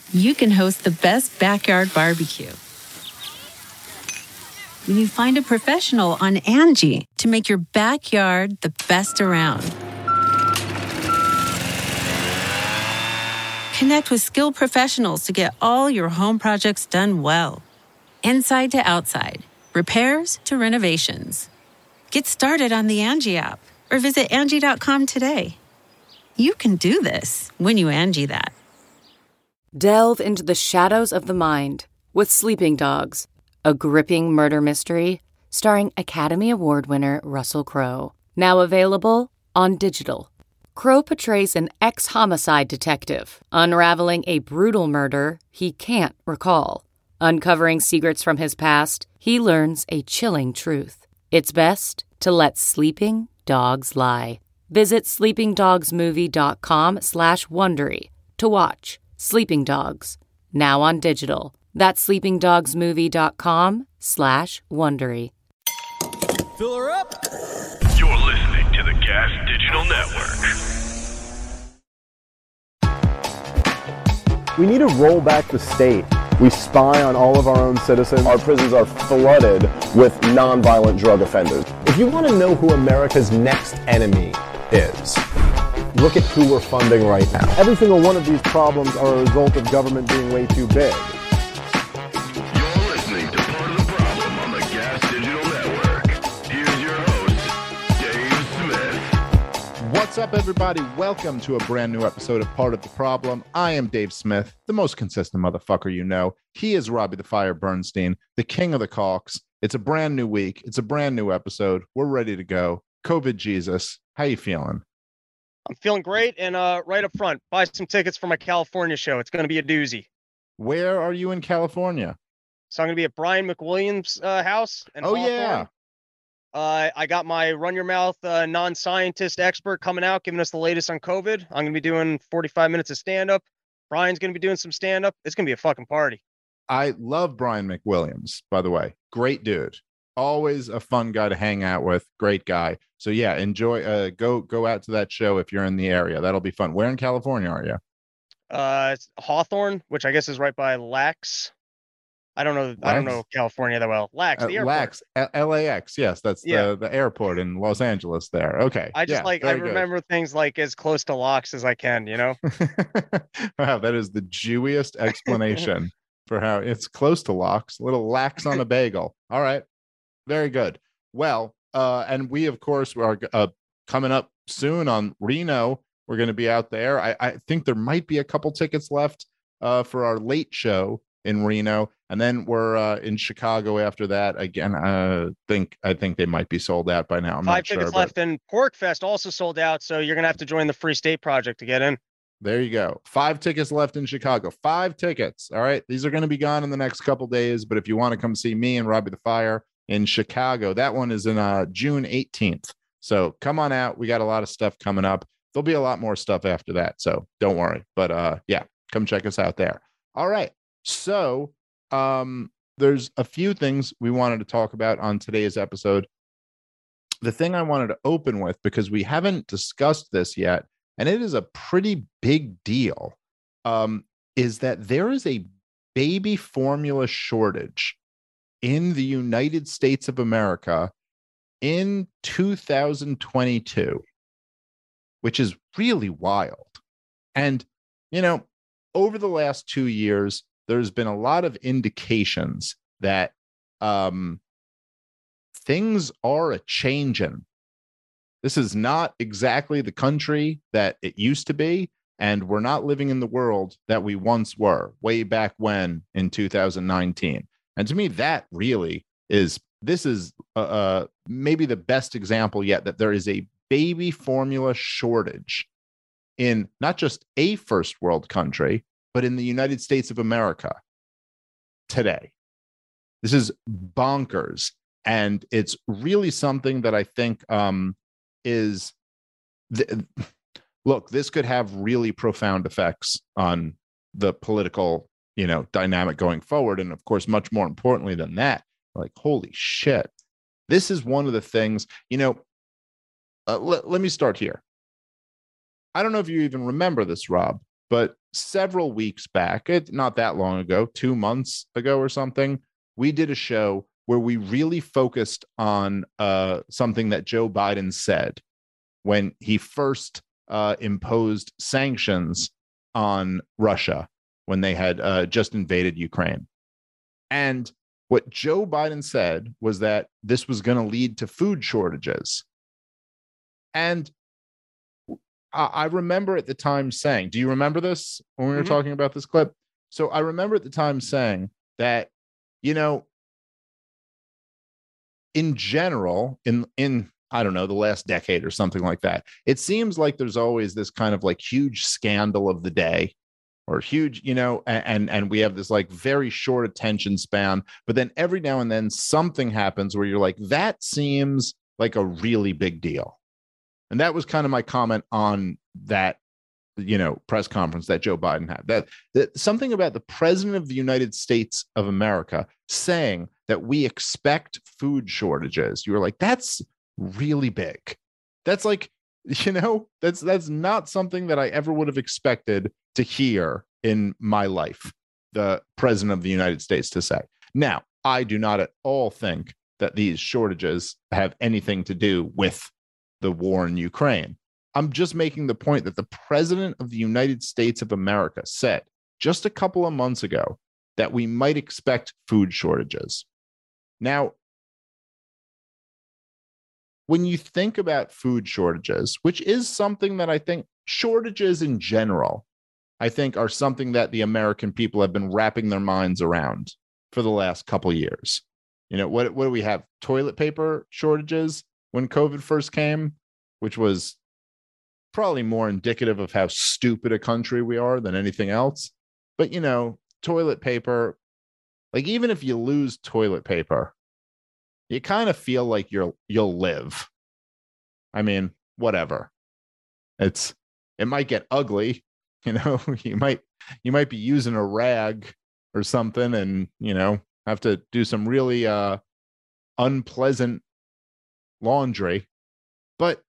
you can host the best backyard barbecue. When you find a professional on Angie to make your backyard the best around. Connect with skilled professionals to get all your home projects done well. Inside to outside, repairs to renovations. Get started on the Angie app or visit Angie.com today. You can do this when you Angie that. Delve into the shadows of the mind with Sleeping Dogs, a gripping murder mystery starring Academy Award winner Russell Crowe. Now available on digital. Crowe portrays an ex-homicide detective unraveling a brutal murder he can't recall. Uncovering secrets from his past, he learns a chilling truth. It's best to let sleeping dogs lie. Visit sleepingdogsmovie.com/Wondery to watch Sleeping Dogs, now on digital. That's sleepingdogsmovie.com/Wondery. Fill her up. You're listening to the Gas Digital Network. We need to roll back the state. We spy on all of our own citizens. Our prisons are flooded with nonviolent drug offenders. If you want to know who America's next enemy is, look at who we're funding right now. Every single one of these problems are a result of government being way too big. You're listening to Part of the Problem on the Gas Digital Network. Here's your host, Dave Smith. What's up, everybody? Welcome to a brand new episode of Part of the Problem. I am Dave Smith, the most consistent motherfucker you know. He is Robbie the Fire Bernstein, the king of the Cawks. It's a brand new week. It's a brand new episode. We're ready to go. COVID Jesus, how you feeling? I'm feeling great, and right up front, buy some tickets for my California show. It's going to be a doozy. Where are you in California? So I'm going to be at Brian McWilliams' house. In Hawthorne. Yeah. I got my Run Your Mouth non-scientist expert coming out, giving us the latest on COVID. I'm going to be doing 45 minutes of stand-up. Brian's going to be doing some stand-up. It's going to be a fucking party. I love Brian McWilliams, by the way. Great dude. Always a fun guy to hang out with. Great guy. So yeah, enjoy. Go out to that show if you're in the area. That'll be fun. Where in California are you? It's Hawthorne, which I guess is right by LAX. I don't know California that well. LAX, the airport. LAX, LAX. Yes, that's the airport in Los Angeles there. Okay. I remember things like as close to LAX as I can, you know? Wow, that is the Jewiest explanation for how it's close to LAX. A little lax on a bagel. All right. Very good. Well, and we, of course, are coming up soon on Reno. We're going to be out there. I think there might be a couple tickets left for our late show in Reno. And then we're in Chicago after that. Again, I think they might be sold out by now. I'm not sure. 5 tickets left, and PorkFest also sold out. So you're going to have to join the Free State Project to get in. There you go. 5 tickets left in Chicago. 5 tickets. All right. These are going to be gone in the next couple days. But if you want to come see me and Robbie the Fire in Chicago, that one is in June 18th. So come on out. We got a lot of stuff coming up. There'll be a lot more stuff after that. So don't worry. But yeah, come check us out there. All right. So there's a few things we wanted to talk about on today's episode. The thing I wanted to open with, because we haven't discussed this yet, and it is a pretty big deal, is that there is a baby formula shortage in the United States of America in 2022, which is really wild. And, you know, over the last 2 years, there's been a lot of indications that things are a-changing. This is not exactly the country that it used to be, and we're not living in the world that we once were way back when in 2019. And to me, that really is, this is maybe the best example yet that there is a baby formula shortage in not just a first world country, but in the United States of America today. This is bonkers. And it's really something that I think is, look, this could have really profound effects on the political, dynamic going forward. And of course, much more importantly than that, like, holy shit, this is one of the things, let me start here. I don't know if you even remember this, Rob, but several weeks back, not that long ago, 2 months ago or something, we did a show where we really focused on something that Joe Biden said when he first imposed sanctions on Russia when they had just invaded Ukraine. And what Joe Biden said was that this was going to lead to food shortages. And I remember at the time saying, do you remember this when we were talking about this clip? So I remember at the time saying that, you know, in general, in I don't know, the last decade or something like that, it seems like there's always this kind of like huge scandal of the day or huge, you know, and we have this like very short attention span. But then every now and then something happens where you're like, that seems like a really big deal. And that was kind of my comment on that, you know, press conference that Joe Biden had, that something about the president of the United States of America saying that we expect food shortages. You were like, that's really big. That's like, you know, that's not something that I ever would have expected to hear in my life, the president of the United States to say. Now, I do not at all think that these shortages have anything to do with the war in Ukraine. I'm just making the point that the president of the United States of America said just a couple of months ago that we might expect food shortages. Now, when you think about food shortages, which is something that I think shortages in general, I think are something that the American people have been wrapping their minds around for the last couple of years. You know, what do we have? Toilet paper shortages when COVID first came, which was probably more indicative of how stupid a country we are than anything else. But, you know, toilet paper, like even if you lose toilet paper, you kind of feel like you'll live. I mean, whatever. It might get ugly, you know, you might be using a rag or something and, you know, have to do some really unpleasant laundry. But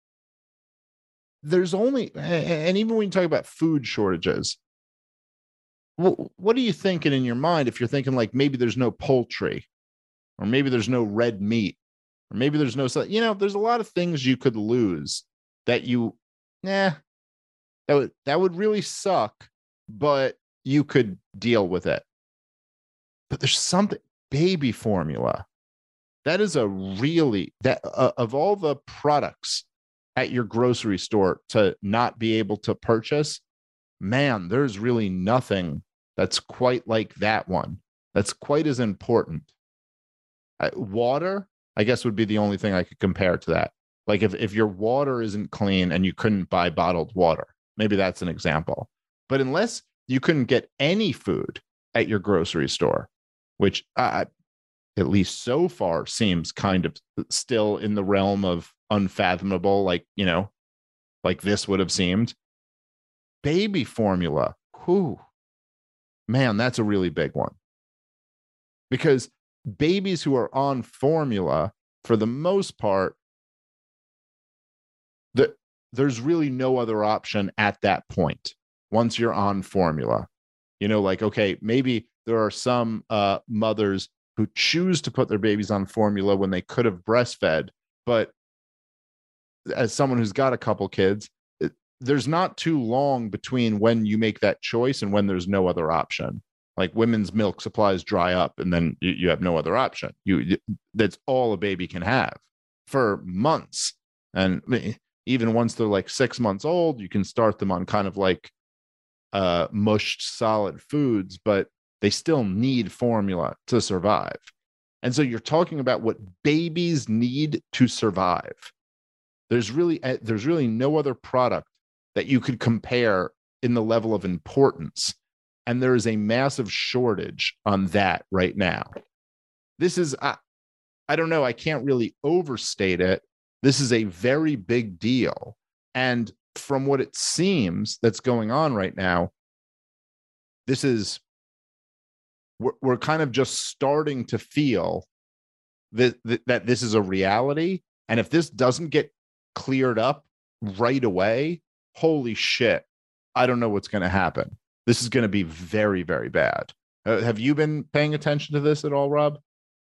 there's only, and even when you talk about food shortages, what are you thinking in your mind if you're thinking like maybe there's no poultry, or maybe there's no red meat, or maybe there's no, you know, there's a lot of things you could lose that that would really suck, but you could deal with it. But there's something, baby formula, that is a really, that of all the products at your grocery store to not be able to purchase, man, there's really nothing that's quite like that one. That's quite as important. Water, I guess, would be the only thing I could compare to that. Like if your water isn't clean and you couldn't buy bottled water, maybe that's an example. But unless you couldn't get any food at your grocery store, which at least so far seems kind of still in the realm of unfathomable, like, you know, like this would have seemed. Baby formula, whew, man, that's a really big one. Because babies who are on formula, for the most part, there's really no other option at that point. Once you're on formula, you know, like, okay, maybe there are some mothers who choose to put their babies on formula when they could have breastfed. But as someone who's got a couple kids, there's not too long between when you make that choice and when there's no other option. Like women's milk supplies dry up and then you have no other option. That's all a baby can have for months. And even once they're like 6 months old, you can start them on kind of like mushed solid foods, but they still need formula to survive. And so you're talking about what babies need to survive. There's really no other product that you could compare in the level of importance. And there is a massive shortage on that right now. This is, I don't know, I can't really overstate it. This is a very big deal. And from what it seems that's going on right now, we're kind of just starting to feel that this is a reality. And if this doesn't get cleared up right away, holy shit, I don't know what's going to happen. This is going to be very, very bad. Have you been paying attention to this at all, Rob?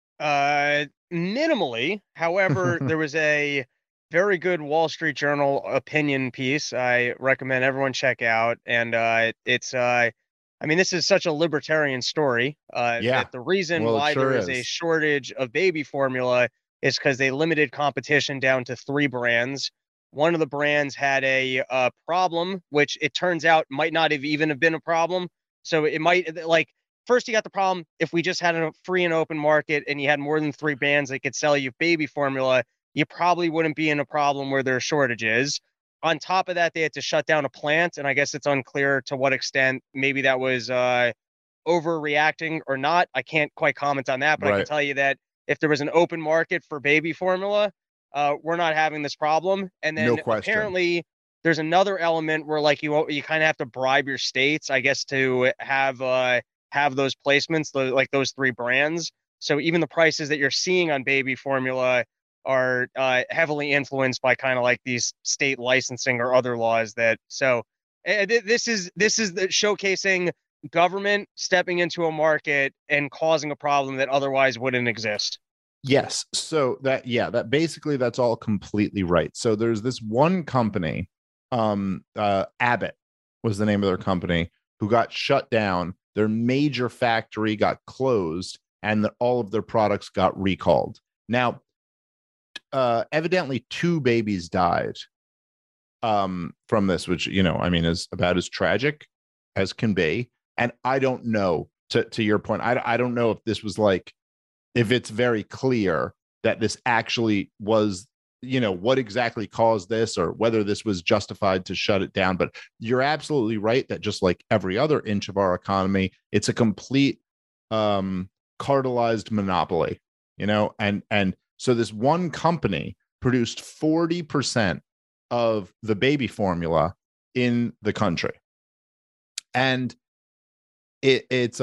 Minimally. However, there was a very good Wall Street Journal opinion piece I recommend everyone check out. And it's I mean, this is such a libertarian story. That the reason why there is a shortage of baby formula is because they limited competition down to 3 brands. One of the brands had a problem, which it turns out might not have even have been a problem. So it might, like, first you got the problem, if we just had a free and open market and you had more than 3 brands that could sell you baby formula, you probably wouldn't be in a problem where there are shortages. On top of that, they had to shut down a plant, and I guess it's unclear to what extent maybe that was overreacting or not. I can't quite comment on that, but I can tell you that if there was an open market for baby formula, we're not having this problem. And then apparently there's another element where, like, you kind of have to bribe your states, I guess, to have those placements, like those 3 brands. So even the prices that you're seeing on baby formula are heavily influenced by kind of like these state licensing or other laws that. So this is the showcasing government stepping into a market and causing a problem that otherwise wouldn't exist. Yes. So that basically that's all completely right. So there's this one company, Abbott was the name of their company, who got shut down. Their major factory got closed and all of their products got recalled. Now, evidently 2 babies died from this, which, I mean, is about as tragic as can be. And I don't know, to your point, I don't know if this was like, if it's very clear that this actually was, what exactly caused this or whether this was justified to shut it down. But you're absolutely right that just like every other inch of our economy, it's a complete cartelized monopoly, and so this one company produced 40% of the baby formula in the country. And it's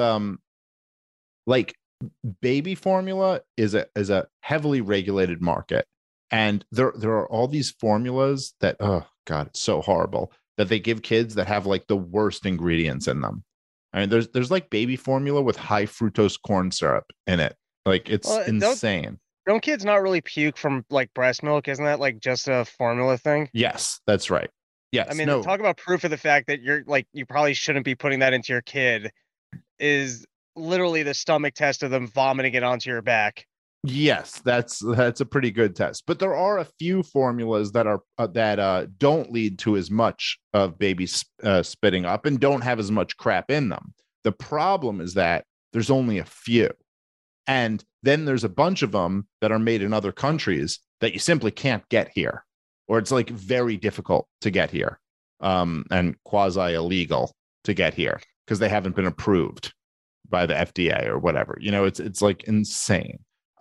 like baby formula is a heavily regulated market. And there are all these formulas that, oh God, it's so horrible that they give kids that have like the worst ingredients in them. I mean, there's like baby formula with high fructose corn syrup in it. Like it's insane. Don't kids not really puke from like breast milk? Isn't that like just a formula thing? Yes, that's right. Yes. I mean, talk about proof of the fact that you probably shouldn't be putting that into your kid is literally the stomach test of them vomiting it onto your back. Yes, that's a pretty good test. But there are a few formulas that are that don't lead to as much of babies spitting up and don't have as much crap in them. The problem is that there's only a few. And then there's a bunch of them that are made in other countries that you simply can't get here, or it's like very difficult to get here, and quasi illegal to get here because they haven't been approved by the FDA or whatever. It's like insane.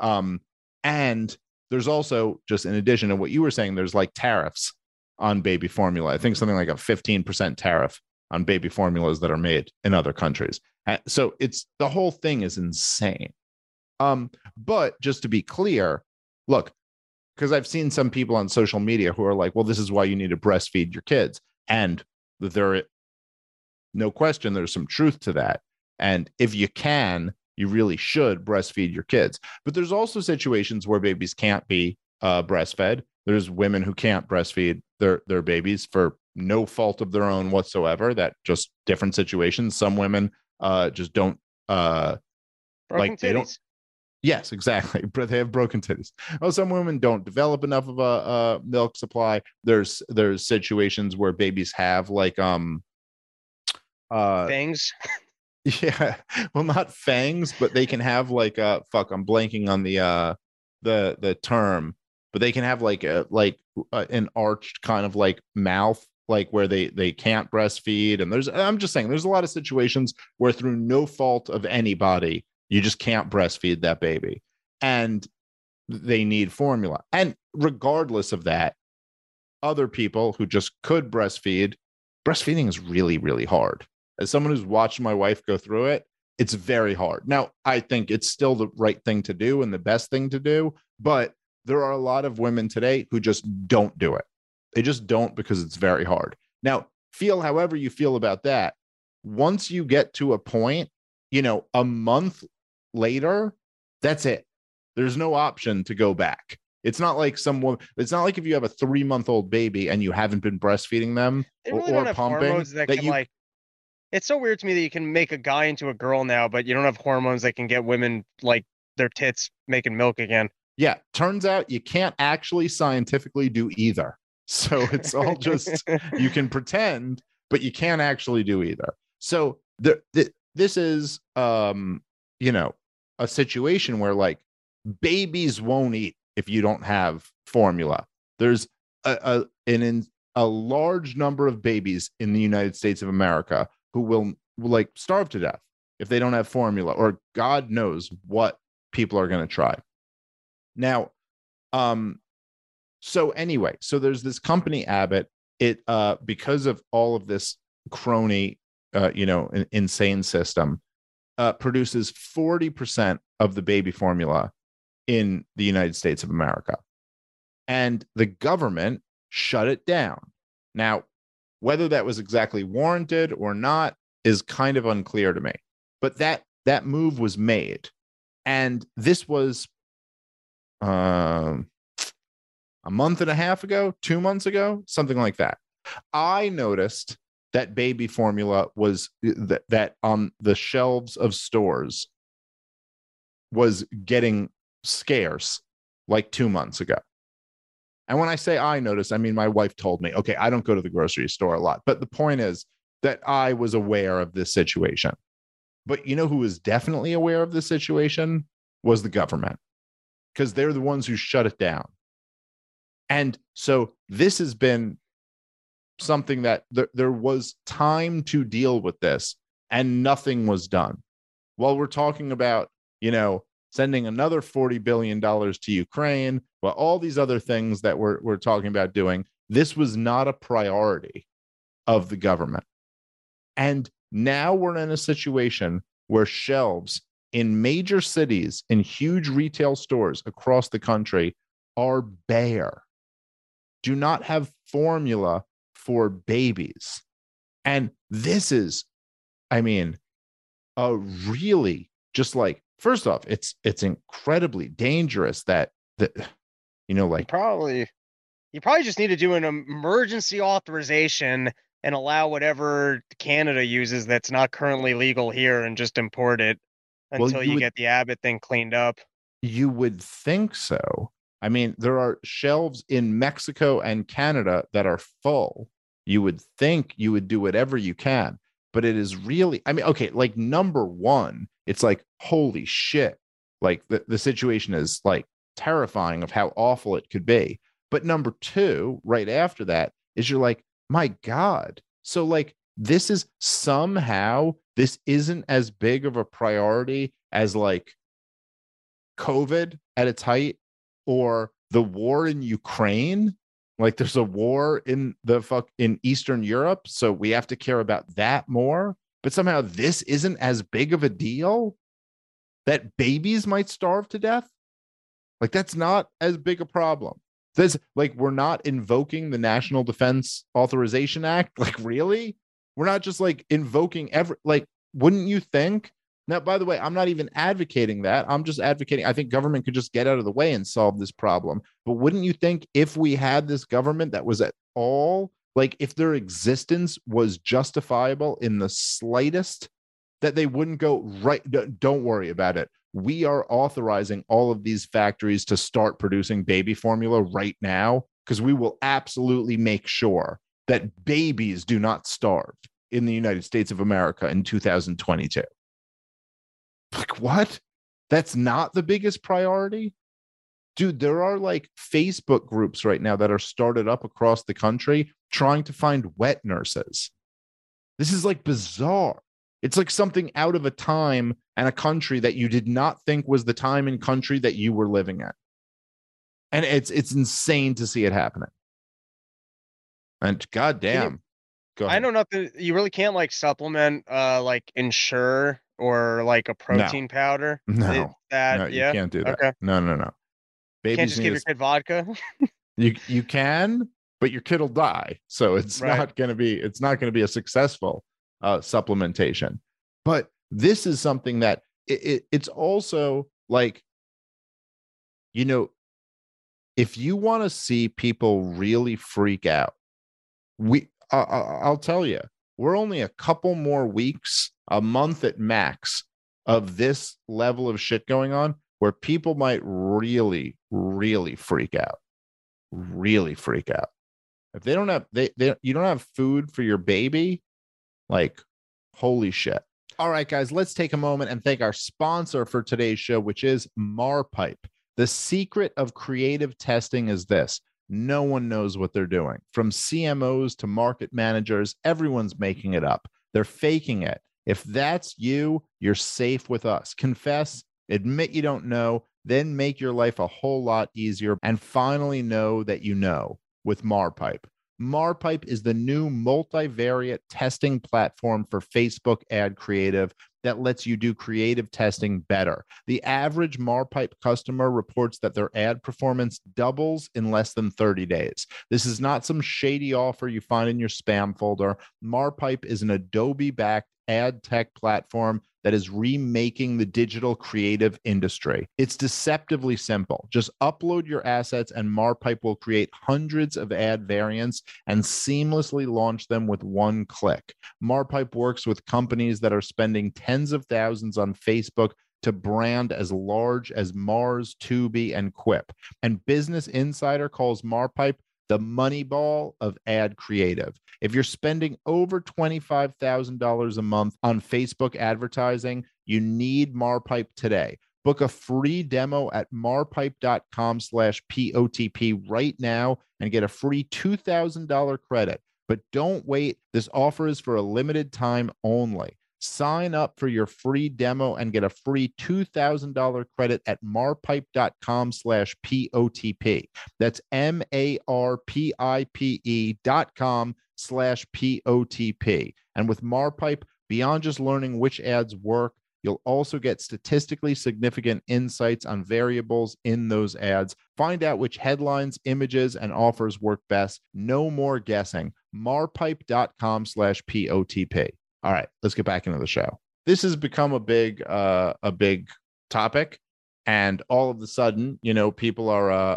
And there's also, just in addition to what you were saying, there's like tariffs on baby formula. I think something like a 15% tariff on baby formulas that are made in other countries. So the whole thing is insane. But just to be clear, look, because I've seen some people on social media who are like, well, this is why you need to breastfeed your kids. And no question, there's some truth to that. And if you can, you really should breastfeed your kids. But there's also situations where babies can't be breastfed. There's women who can't breastfeed their babies for no fault of their own whatsoever. That just different situations. Some women just don't broken they don't. titties. Yes, exactly. They have broken titties. Well, some women don't develop enough of a milk supply. There's situations where babies have like Fangs. Yeah, well, not fangs, but they can have like I'm blanking on the term, but they can have like an arched kind of like mouth, like where they can't breastfeed. And I'm just saying, there's a lot of situations where through no fault of anybody, you just can't breastfeed that baby, and they need formula. And regardless of that, other people who just could breastfeeding is really, really hard. As someone who's watched my wife go through it, it's very hard. Now, I think it's still the right thing to do and the best thing to do, but there are a lot of women today who just don't do it. They just don't because it's very hard. Now, feel however you feel about that. Once you get to a point, a month later, that's it. There's no option to go back. It's not like it's not like if you have a 3-month-old baby and you haven't been breastfeeding them They really or don't have pumping hormones that can like. It's so weird to me that you can make a guy into a girl now, but you don't have hormones that can get women like their tits making milk again. Yeah, turns out you can't actually scientifically do either. So it's all just, you can pretend, but you can't actually do either. So this is, a situation where like babies won't eat if you don't have formula. There's a large number of babies in the United States of America who will like starve to death if they don't have formula, or God knows what people are going to try. Now, so anyway, so there's this company Abbott. It because of all of this crony, insane system, produces 40% of the baby formula in the United States of America, and the government shut it down. Now, whether that was exactly warranted or not is kind of unclear to me, but that move was made, and this was a month and a half ago, 2 months ago, something like that. I noticed that baby formula was that on the shelves of stores was getting scarce like 2 months ago. And when I say I noticed, I mean my wife told me. Okay, I don't go to the grocery store a lot, but the point is that I was aware of this situation. But you know who was definitely aware of this situation was the government, because they're the ones who shut it down. And so this has been something that there was time to deal with this, and nothing was done. While we're talking about, sending another $40 billion to Ukraine, well, all these other things that we're talking about doing, this was not a priority of the government. And now we're in a situation where shelves in major cities, in huge retail stores across the country, are bare, do not have formula for babies. And this is, a really just like, first off, it's incredibly dangerous that like you probably just need to do an emergency authorization and allow whatever Canada uses that's not currently legal here and just import it until you get the Abbott thing cleaned up. You would think so. There are shelves in Mexico and Canada that are full. You would think you would do whatever you can, but it is really, okay, like number one, it's like, holy shit. Like the situation is like terrifying of how awful it could be. But number two, right after that, is you're like, my God. So like, this isn't as big of a priority as like COVID at its height or the war in Ukraine. Like there's a war in in Eastern Europe, so we have to care about that more. But somehow this isn't as big of a deal that babies might starve to death. Like that's not as big a problem. This, like, we're not invoking the National Defense Authorization Act. Like, really? We're not just like invoking wouldn't you think? Now, by the way, I'm not even advocating that. I'm just advocating, I think government could just get out of the way and solve this problem. But wouldn't you think if we had this government that was at all, like if their existence was justifiable in the slightest, that they wouldn't go, right, don't worry about it. We are authorizing all of these factories to start producing baby formula right now, because we will absolutely make sure that babies do not starve in the United States of America in 2022. Like, what? That's not the biggest priority? Dude, there are like Facebook groups right now that are started up across the country trying to find wet nurses. This is like bizarre. It's like something out of a time and a country that you did not think was the time and country that you were living in. And it's insane to see it happening. And goddamn. Go ahead. I know nothing. You really can't like supplement like Ensure or like a protein powder. No, you can't do that. Okay. No. Babies can't just give your kid vodka. You can, but your kid will die. So it's Right. not going to be a successful supplementation. But this is something that it's also like, you know, if you want to see people really freak out, I'll tell you, we're only a couple more weeks, a month at max, of this level of shit going on where people might really, really freak out. Really freak out. If they don't have you don't have food for your baby, like, holy shit. All right, guys, let's take a moment and thank our sponsor for today's show, which is Marpipe. The secret of creative testing is this: no one knows what they're doing. From CMOs to market managers, everyone's making it up. They're faking it. If that's you, you're safe with us. Confess, admit you don't know, then make your life a whole lot easier, and finally know that you know with Marpipe. Marpipe is the new multivariate testing platform for Facebook ad creative that lets you do creative testing better. The average Marpipe customer reports that their ad performance doubles in less than 30 days. This is not some shady offer you find in your spam folder. Marpipe is an Adobe-backed ad tech platform that is remaking the digital creative industry. It's deceptively simple. Just upload your assets and Marpipe will create hundreds of ad variants and seamlessly launch them with one click. Marpipe works with companies that are spending tens of thousands on Facebook to brand as large as Mars, Tubi, and Quip. And Business Insider calls Marpipe the Moneyball of ad creative. If you're spending over $25,000 a month on Facebook advertising, you need Marpipe today. Book a free demo at marpipe.com/POTP right now and get a free $2,000 credit. But don't wait. This offer is for a limited time only. Sign up for your free demo and get a free $2,000 credit at marpipe.com/POTP. That's marpipe.com/POTP. And with Marpipe, beyond just learning which ads work, you'll also get statistically significant insights on variables in those ads. Find out which headlines, images, and offers work best. No more guessing. marpipe.com/POTP. All right, let's get back into the show. This has become a big topic, and all of a sudden, you know, people are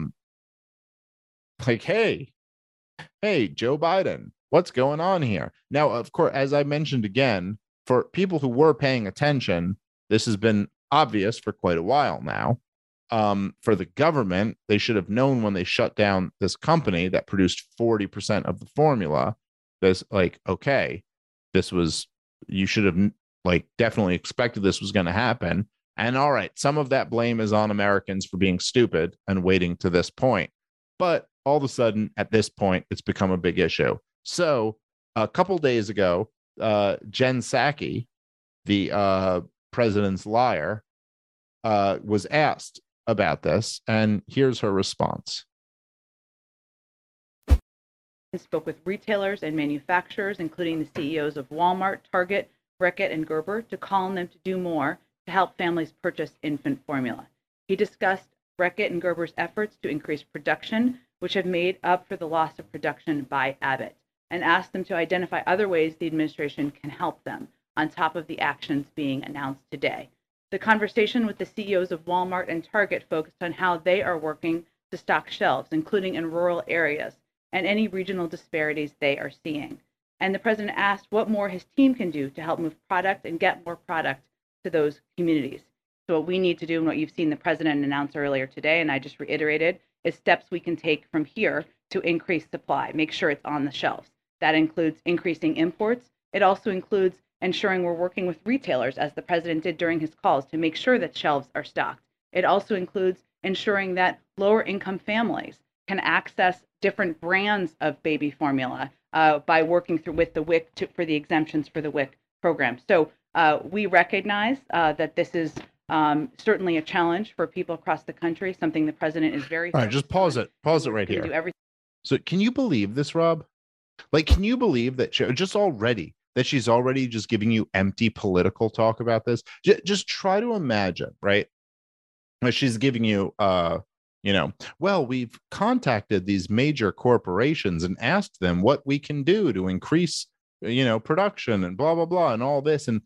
like, hey, Joe Biden, what's going on here? Now, of course, as I mentioned again, for people who were paying attention, this has been obvious for quite a while now. For the government, they should have known when they shut down this company that produced 40% of the formula. This, like, okay, you should have like definitely expected this was going to happen. And all right, some of that blame is on Americans for being stupid and waiting to this point. But all of a sudden, at this point, it's become a big issue. So a couple days ago, Jen Psaki, the president's liar, was asked about this, and here's her response. Spoke with retailers and manufacturers, including the CEOs of Walmart, Target, Reckitt, and Gerber, to call on them to do more to help families purchase infant formula. He discussed Reckitt and Gerber's efforts to increase production, which have made up for the loss of production by Abbott, and asked them to identify other ways the administration can help them, on top of the actions being announced today. The conversation with the CEOs of Walmart and Target focused on how they are working to stock shelves, including in rural areas, and any regional disparities they are seeing. And the president asked what more his team can do to help move product and get more product to those communities. So what we need to do, and what you've seen the president announce earlier today, and I just reiterated, is steps we can take from here to increase supply, make sure it's on the shelves. That includes increasing imports. It also includes ensuring we're working with retailers, as the president did during his calls, to make sure that shelves are stocked. It also includes ensuring that lower income families can access different brands of baby formula by working through with the WIC for the exemptions for the WIC program. So we recognize that this is certainly a challenge for people across the country, something the president is very... All right, just pause it right here. Do everything. So can you believe this, Rob? Like, can you believe that she's already just giving you empty political talk about this? Just try to imagine, right? She's giving you Well, we've contacted these major corporations and asked them what we can do to increase, production and blah, blah, blah, and all this. And,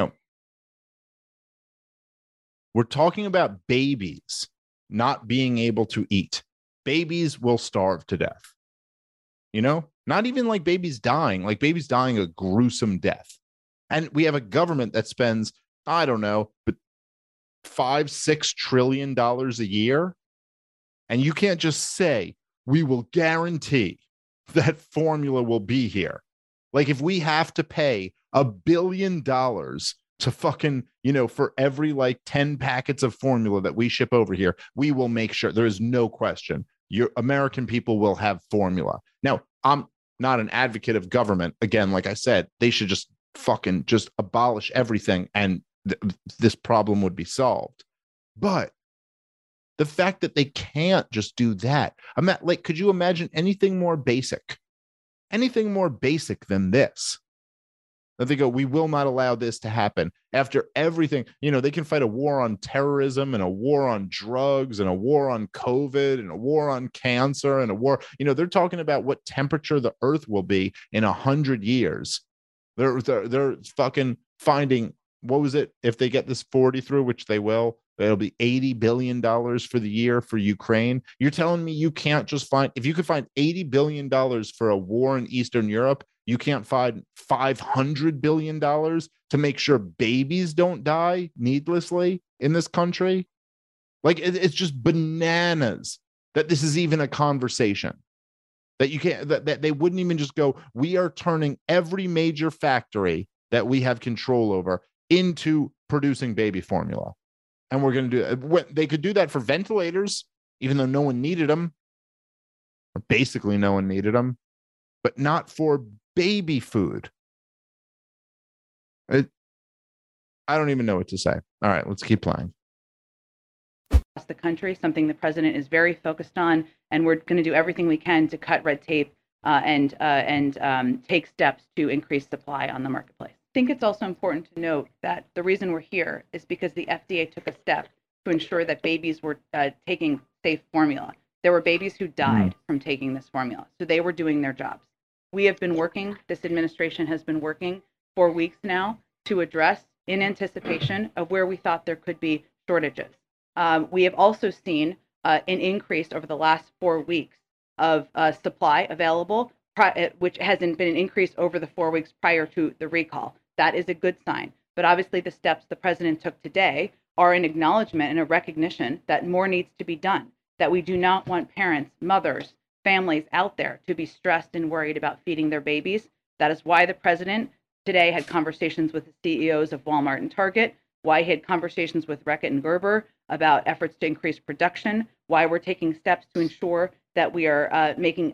we're talking about babies not being able to eat. Babies will starve to death. Not even like babies dying a gruesome death. And we have a government that spends, I don't know, but $5-6 trillion a year. And you can't just say, we will guarantee that formula will be here. Like if we have to pay $1 billion to fucking, for every like 10 packets of formula that we ship over here, we will make sure there is no question your American people will have formula. Now, I'm not an advocate of government. Again, like I said, they should just fucking just abolish everything and this problem would be solved. But the fact that they can't just do that, I'm not like, could you imagine anything more basic than this? That they go, we will not allow this to happen after everything. They can fight a war on terrorism and a war on drugs and a war on COVID and a war on cancer and a war. They're talking about what temperature the earth will be in 100 years. They're fucking finding, what was it? If they get this 40 through, which they will, it'll be $80 billion for the year for Ukraine. You're telling me you can't just find, if you could find $80 billion for a war in Eastern Europe, you can't find $500 billion to make sure babies don't die needlessly in this country? Like, it's just bananas that this is even a conversation. That you can't, that they wouldn't even just go, we are turning every major factory that we have control over into producing baby formula. And we're going to do it. They could do that for ventilators, even though no one needed them, or basically no one needed them, but not for baby food. I don't even know what to say. All right, let's keep playing. Across the country, something the president is very focused on, and we're going to do everything we can to cut red tape and take steps to increase supply on the marketplace. I think it's also important to note that the reason we're here is because the FDA took a step to ensure that babies were taking safe formula. There were babies who died from taking this formula, so they were doing their jobs. We have been working, this administration has been working for weeks now to address in anticipation of where we thought there could be shortages. We have also seen an increase over the last 4 weeks of supply available, which hasn't been an increase over the 4 weeks prior to the recall. That is a good sign. But obviously the steps the president took today are an acknowledgement and a recognition that more needs to be done, that we do not want parents, mothers, families out there to be stressed and worried about feeding their babies. That is why the president today had conversations with the CEOs of Walmart and Target, why he had conversations with Reckitt and Gerber about efforts to increase production, why we're taking steps to ensure that we are making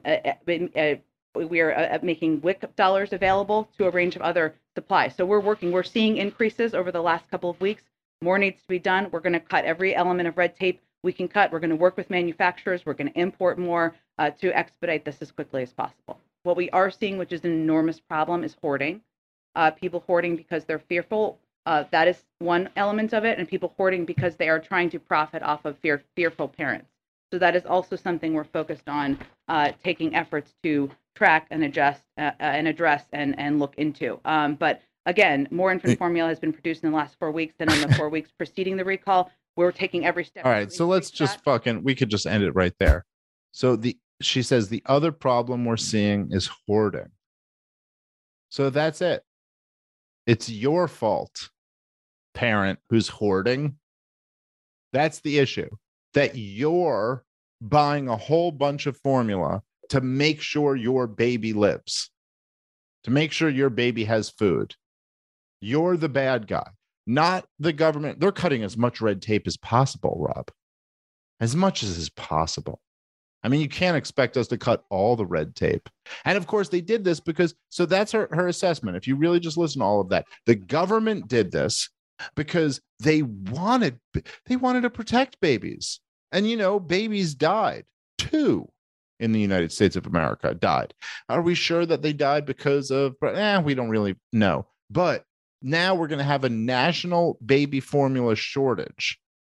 WIC dollars available to a range of other supplies. So we're seeing increases over the last couple of weeks. More needs to be done. We're going to cut every element of red tape we can cut. We're going to work with manufacturers. We're going to import more to expedite this as quickly as possible. What we are seeing, which is an enormous problem, is hoarding. People hoarding because they're fearful. That is one element of it, and people hoarding because they are trying to profit off of fearful parents. So that is also something we're focused on taking efforts to track and adjust and address and look into. But again, more infant formula has been produced in the last 4 weeks than in the 4 weeks preceding the recall. We're taking every step. All right, so let's just we could just end it right there. So she says the other problem we're seeing is hoarding. So that's it. It's your fault, parent who's hoarding. That's the issue. That you're buying a whole bunch of formula to make sure your baby lives, to make sure your baby has food. You're the bad guy, not the government. They're cutting as much red tape as possible, Rob, as much as is possible. I mean, you can't expect us to cut all the red tape. And of course, they did this because, so that's her assessment. If you really just listen to all of that, the government did this because they wanted to protect babies. And, you know, babies died. 2 in the United States of America died. Are we sure that they died because of, we don't really know. But now we're going to have a national baby formula shortage.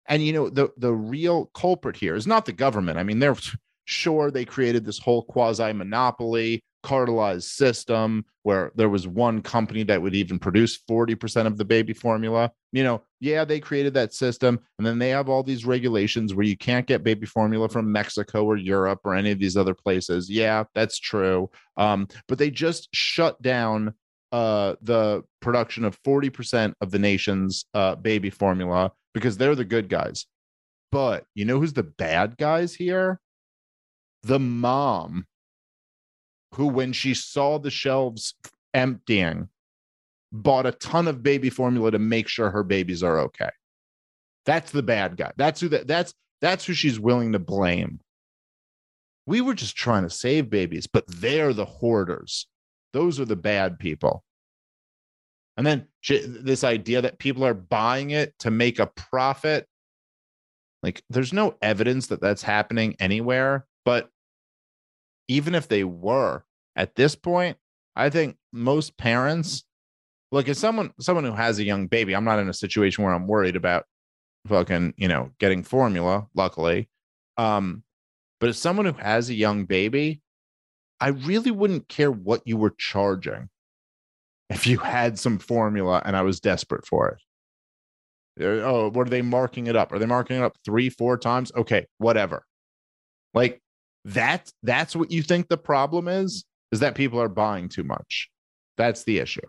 And the real culprit here is not the government. I mean, they're sure they created this whole quasi monopoly cartelized system where there was one company that would even produce 40% of the baby formula. Yeah, they created that system, and then they have all these regulations where you can't get baby formula from Mexico or Europe or any of these other places. Yeah, that's true. But they just shut down the production of 40% of the nation's baby formula because they're the good guys. But you know who's the bad guys here? The mom who, when she saw the shelves emptying, bought a ton of baby formula to make sure her babies are okay. That's the bad guy. That's who she's willing to blame. We were just trying to save babies, but they're the hoarders. Those are the bad people. And then this idea that people are buying it to make a profit. Like, there's no evidence that that's happening anywhere. But even if they were, at this point, I think most parents, look, as someone who has a young baby, I'm not in a situation where I'm worried about fucking, getting formula, luckily. But as someone who has a young baby, I really wouldn't care what you were charging if you had some formula and I was desperate for it. Oh, what are they marking it up? Are they marking it up 3-4 times? Okay, whatever. Like, that's what you think the problem is that people are buying too much. That's the issue.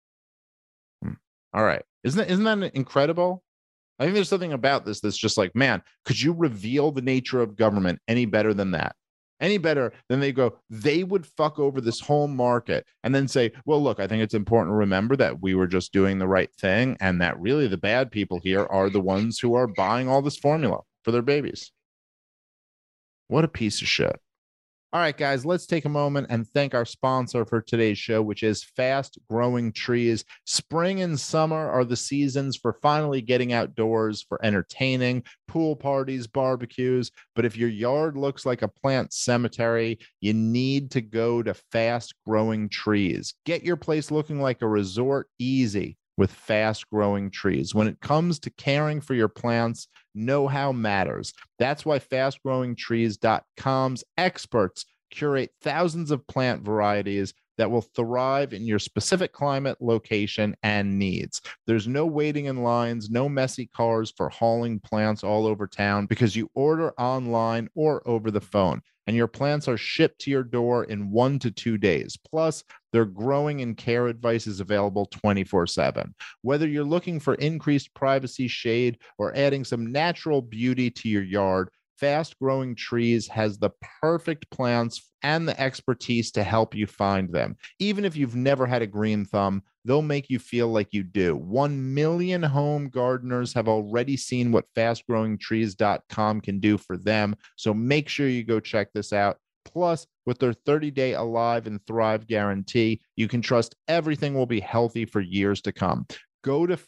All right. Isn't that incredible? I think there's something about this that's just like, man, could you reveal the nature of government any better than that? Any better than they would fuck over this whole market and then say, well, look, I think it's important to remember that we were just doing the right thing and that really the bad people here are the ones who are buying all this formula for their babies. What a piece of shit. All right, guys, let's take a moment and thank our sponsor for today's show, which is Fast Growing Trees. Spring and summer are the seasons for finally getting outdoors, for entertaining, pool parties, barbecues. But if your yard looks like a plant cemetery, you need to go to Fast Growing Trees. Get your place looking like a resort easy with Fast Growing Trees. When it comes to caring for your plants, know-how matters. That's why FastGrowingTrees.com's experts curate thousands of plant varieties that will thrive in your specific climate, location, and needs. There's no waiting in lines, no messy cars for hauling plants all over town because you order online or over the phone, and your plants are shipped to your door in 1 to 2 days. Plus, their growing and care advice is available 24/7. Whether you're looking for increased privacy, shade, or adding some natural beauty to your yard, Fast Growing Trees has the perfect plants and the expertise to help you find them. Even if you've never had a green thumb, they'll make you feel like you do. 1 million home gardeners have already seen what FastGrowingTrees.com can do for them, so make sure you go check this out. Plus, with their 30-day Alive and Thrive guarantee, you can trust everything will be healthy for years to come. Go to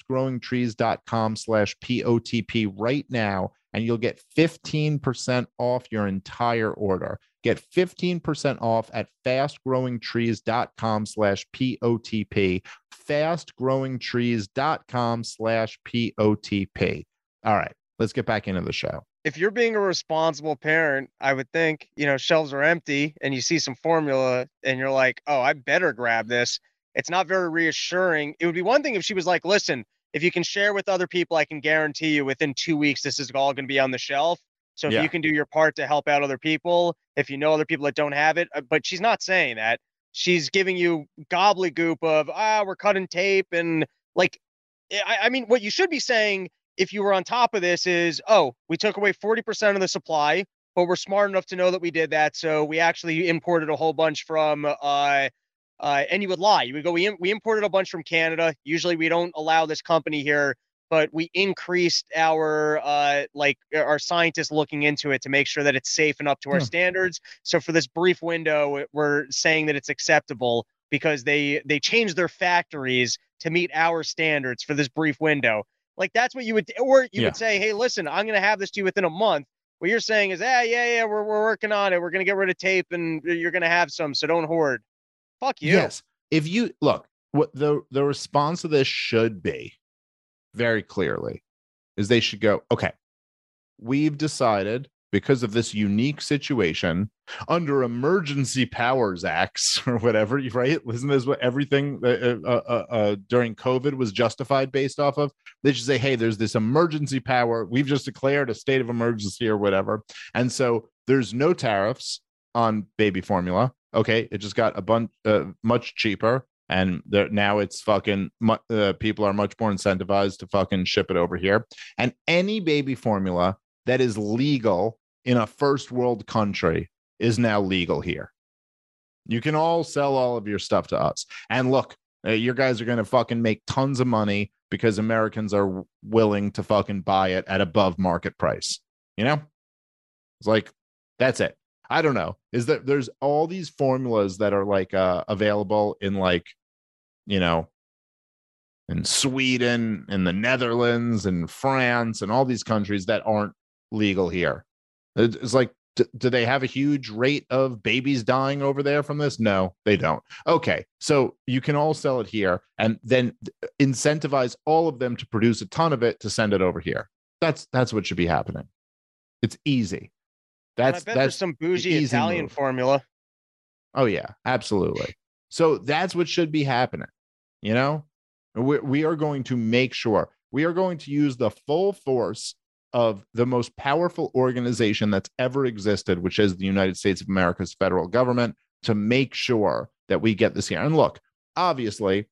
fastgrowingtrees.com/POTP right now, and you'll get 15% off your entire order. Get 15% off at fastgrowingtrees.com/POTP. Fastgrowingtrees.com/POTP. All right, let's get back into the show. If you're being a responsible parent, I would think, shelves are empty and you see some formula and you're like, oh, I better grab this. It's not very reassuring. It would be one thing if she was like, listen, if you can share with other people, I can guarantee you within 2 weeks, this is all going to be on the shelf. So if you can do your part to help out other people, if you know other people that don't have it, but she's not saying that. She's giving you gobbledygook of, we're cutting tape. And like, I mean, what you should be saying if you were on top of this is, oh, we took away 40% of the supply, but we're smart enough to know that we did that. So we actually imported a whole bunch from, and you would lie. You would go, we imported a bunch from Canada. Usually we don't allow this company here, but we increased our scientists looking into it to make sure that it's safe and up to our standards. So for this brief window, we're saying that it's acceptable because they changed their factories to meet our standards for this brief window. Like that's what you would, or you would say, hey, listen, I'm going to have this to you within a month. What you're saying is, we're working on it. We're going to get rid of tape and you're going to have some, so don't hoard. Fuck you. Yes. If you look, what the response to this should be very clearly is they should go, okay, we've decided because of this unique situation under emergency powers acts or whatever, right? Isn't this what everything during COVID was justified based off of? They should say, hey, there's this emergency power. We've just declared a state of emergency or whatever. And so there's no tariffs on baby formula. Okay. It just got a bunch much cheaper. And now it's fucking people are much more incentivized to fucking ship it over here. And any baby formula that is legal in a first world country is now legal here. You can all sell all of your stuff to us. And look, your guys are going to fucking make tons of money because Americans are willing to fucking buy it at above market price. You know, it's like, that's it. I don't know. Is that there's all these formulas that are like available in like, you know, in Sweden, in the Netherlands, and France, and all these countries that aren't legal here. It's like, do they have a huge rate of babies dying over there from this? No, they don't. Okay, so you can all sell it here and then incentivize all of them to produce a ton of it to send it over here. That's what should be happening. It's easy. That's there's some bougie the Italian move. formula. Oh yeah, absolutely. So that's what should be happening. You know, we are going to make sure we are going to use the full force of the most powerful organization that's ever existed, which is the United States of America's federal government, to make sure that we get this here. And look, obviously,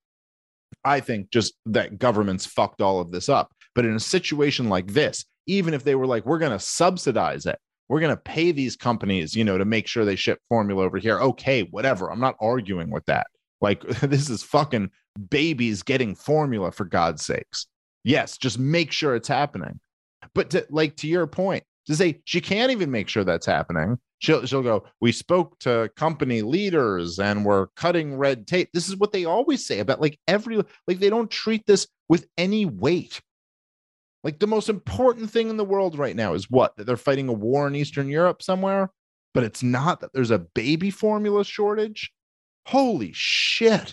I think just that governments fucked all of this up. But in a situation like this, even if they were like, we're going to subsidize it, we're going to pay these companies, you know, to make sure they ship formula over here. Okay, whatever. I'm not arguing with that. Like, this is fucking babies getting formula, for God's sakes. Yes, just make sure it's happening. But to your point, to say she can't even make sure that's happening. She'll go, we spoke to company leaders and we're cutting red tape. This is what they always say about like they don't treat this with any weight. Like the most important thing in the world right now is what? That they're fighting a war in Eastern Europe somewhere, but it's not that there's a baby formula shortage. Holy shit.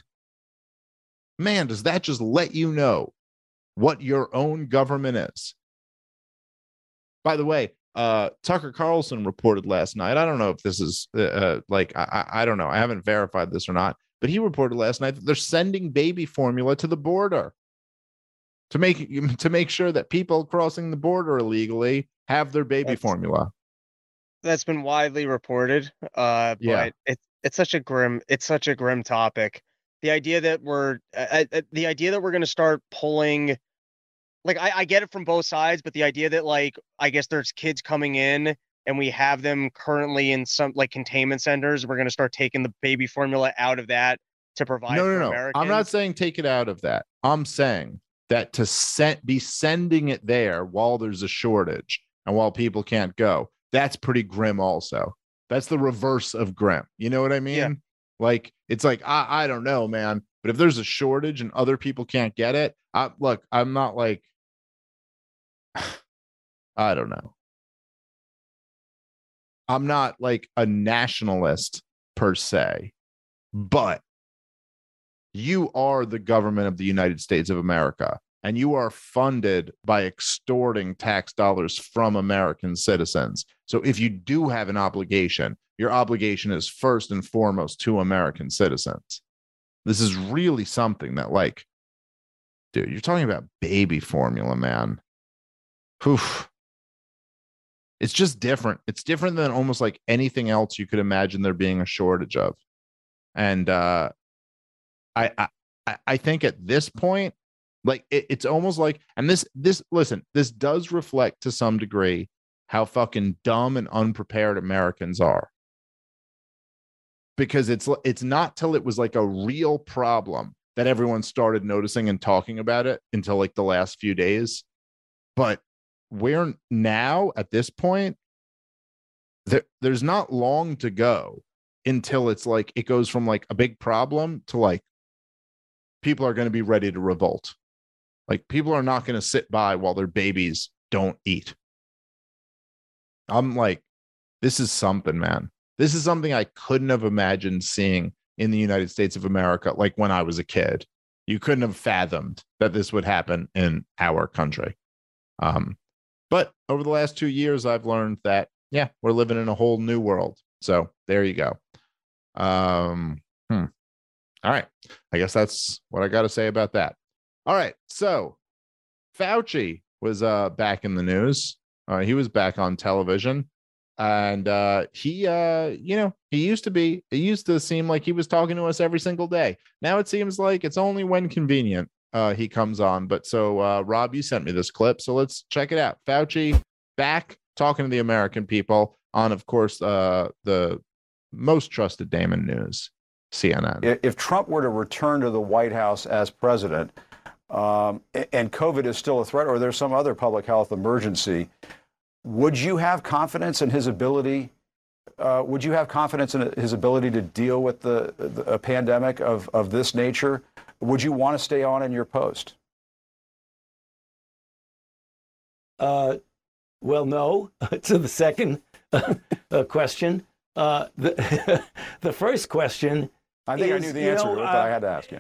Man, does that just let you know what your own government is? By the way, Tucker Carlson reported last night. I don't know if this is I don't know. I haven't verified this or not, but he reported last night that they're sending baby formula to the border to make sure that people crossing the border illegally have their baby formula. That's been widely reported. But it's such a grim topic. The idea that we're going to start pulling. Like, I get it from both sides, but the idea that, like, I guess there's kids coming in and we have them currently in some, like, containment centers. We're going to start taking the baby formula out of that to provide for Americans. I'm not saying take it out of that. I'm saying that to be sending it there while there's a shortage and while people can't go, that's pretty grim also. That's the reverse of grim. You know what I mean? Yeah. Like, it's like, I don't know, man. But if there's a shortage and other people can't get it, look, I'm not like, I don't know. I'm not like a nationalist per se, but you are the government of the United States of America, and you are funded by extorting tax dollars from American citizens. So if you do have an obligation, your obligation is first and foremost to American citizens. This is really something that, like, dude, you're talking about baby formula, man. Oof. It's just different. It's different than almost like anything else you could imagine there being a shortage of. And I think at this point, like it's almost like, and this does reflect to some degree how fucking dumb and unprepared Americans are. Because it's not till it was like a real problem that everyone started noticing and talking about it until like the last few days. But we're now at this point, there's not long to go until it's like it goes from like a big problem to like people are going to be ready to revolt. Like people are not going to sit by while their babies don't eat. I'm like, this is something, man. This is something I couldn't have imagined seeing in the United States of America. Like when I was a kid, you couldn't have fathomed that this would happen in our country. But over the last 2 years, I've learned that, yeah, we're living in a whole new world. So there you go. All right. I guess that's what I got to say about that. All right. So Fauci was back in the news. He was back on television. And it used to seem like he was talking to us every single day. Now it seems like it's only when convenient he comes on. But so, Rob, you sent me this clip, so let's check it out. Fauci back talking to the American people on, of course, the most trusted name in news, CNN. If Trump were to return to the White House as president, and COVID is still a threat, or there's some other public health emergency, would you have confidence in his ability? Would you have confidence in his ability to deal with a pandemic of this nature? Would you want to stay on in your post? Well, no. To the second question, the first question. I think I knew the answer to it, but I had to ask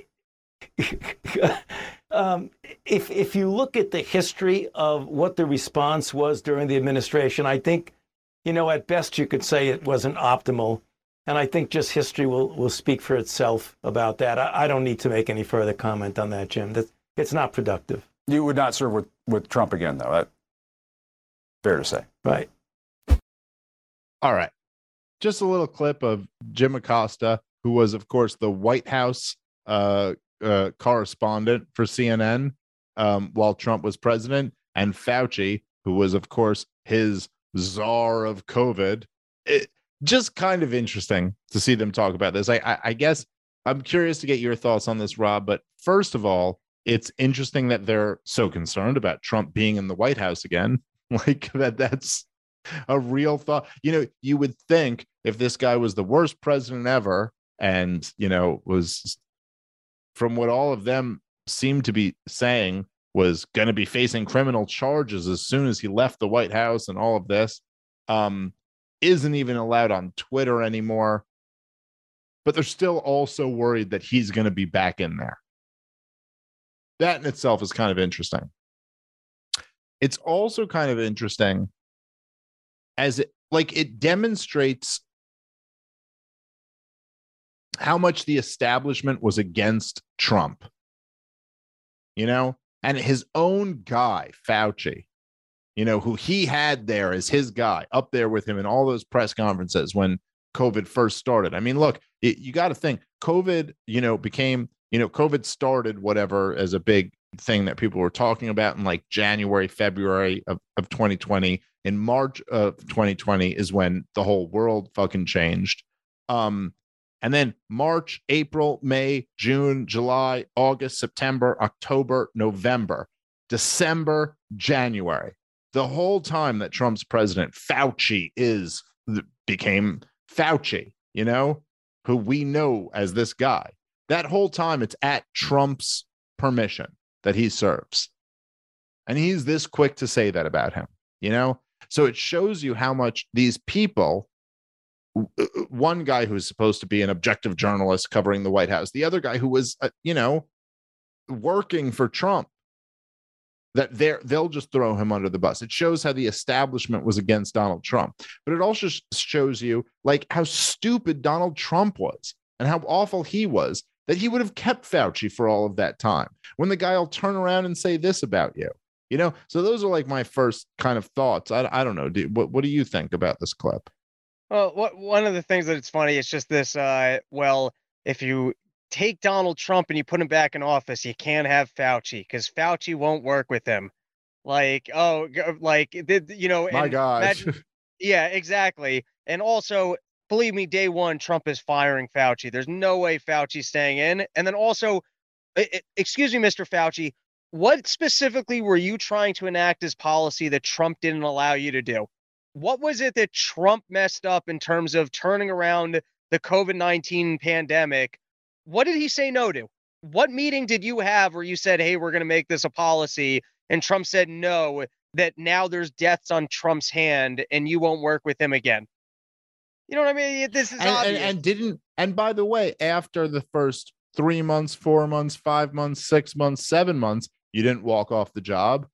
you. If you look at the history of what the response was during the administration, I think, at best you could say it wasn't optimal. And I think just history will speak for itself about that. I don't need to make any further comment on that, Jim. It's not productive. You would not serve with Trump again, though. That's fair to say. Right. All right. Just a little clip of Jim Acosta, who was, of course, the White House correspondent for CNN while Trump was president, and Fauci, who was, of course, his czar of COVID. Just kind of interesting to see them talk about this. I guess I'm curious to get your thoughts on this, Rob. But first of all, it's interesting that they're so concerned about Trump being in the White House again. Like that's a real thought. You would think if this guy was the worst president ever and, was, from what all of them seemed to be saying, was going to be facing criminal charges as soon as he left the White House and all of this, isn't even allowed on Twitter anymore. But they're still also worried that he's going to be back in there. That in itself is kind of interesting. It's also kind of interesting as it demonstrates how much the establishment was against Trump, and his own guy, Fauci, who he had there as his guy up there with him in all those press conferences when COVID first started. I mean, look, you got to think COVID, COVID started whatever as a big thing that people were talking about in like January, February of 2020. In March of 2020 is when the whole world fucking changed. And then March, April, May, June, July, August, September, October, November, December, January. The whole time that Trump's president, Fauci became Fauci, who we know as this guy. That whole time it's at Trump's permission that he serves. And he's this quick to say that about him, So it shows you how much these people, one guy who's supposed to be an objective journalist covering the White House, the other guy who was, working for Trump, that they'll just throw him under the bus. It shows how the establishment was against Donald Trump, but it also shows you how stupid Donald Trump was and how awful he was, that he would have kept Fauci for all of that time when the guy will turn around and say this about you, So those are my first kind of thoughts. I don't know. What do you think about this clip? Well, one of the things that it's funny, it's just this, if you take Donald Trump and you put him back in office, you can't have Fauci because Fauci won't work with him. My God. Yeah, exactly. And also, believe me, day one, Trump is firing Fauci. There's no way Fauci's staying in. And then also, excuse me, Mr. Fauci, what specifically were you trying to enact as policy that Trump didn't allow you to do? What was it that Trump messed up in terms of turning around the COVID-19 pandemic? What did he say no to? What meeting did you have where you said, hey, we're going to make this a policy, and Trump said no, that now there's deaths on Trump's hand and you won't work with him again? You know what I mean? This is obvious. And by the way, after the first 3 months, 4 months, 5 months, 6 months, 7 months, you didn't walk off the job.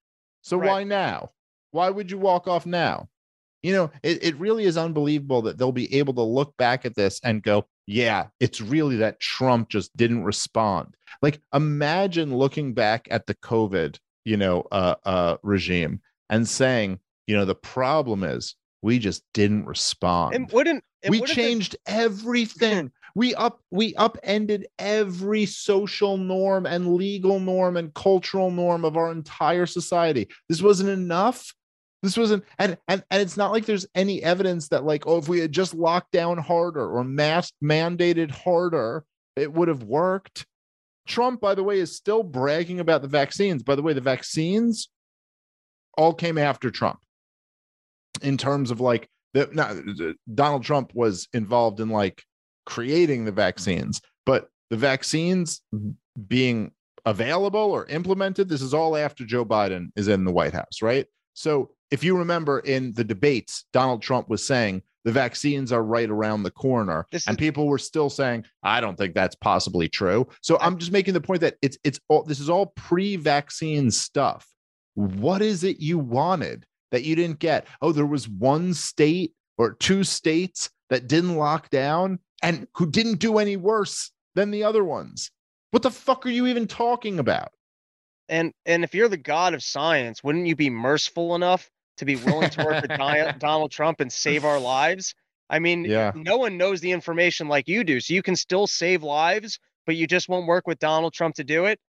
So Right. why now? Why would you walk off now? You know, it really is unbelievable that they'll be able to look back at this and go, yeah, it's really that Trump just didn't respond. Like, imagine looking back at the COVID, regime and saying, the problem is we just didn't respond. We changed everything. We upended every social norm and legal norm and cultural norm of our entire society. This wasn't enough. This wasn't, and it's not like there's any evidence that, like, oh, if we had just locked down harder or mask mandated harder, it would have worked. Trump, by the way, is still bragging about the vaccines. By the way, the vaccines all came after Trump in terms of like Donald Trump was involved in like creating the vaccines, but the vaccines being available or implemented, this is all after Joe Biden is in the White House, right? So if you remember in the debates, Donald Trump was saying the vaccines are right around the corner, and people were still saying, I don't think that's possibly true. So I'm just making the point that this is all pre-vaccine stuff. What is it you wanted that you didn't get? Oh, there was one state or two states that didn't lock down and who didn't do any worse than the other ones. What the fuck are you even talking about? And if you're the god of science, wouldn't you be merciful enough to be willing to work with Donald Trump and save our lives? I mean, no one knows the information like you do, so you can still save lives, but you just won't work with Donald Trump to do it.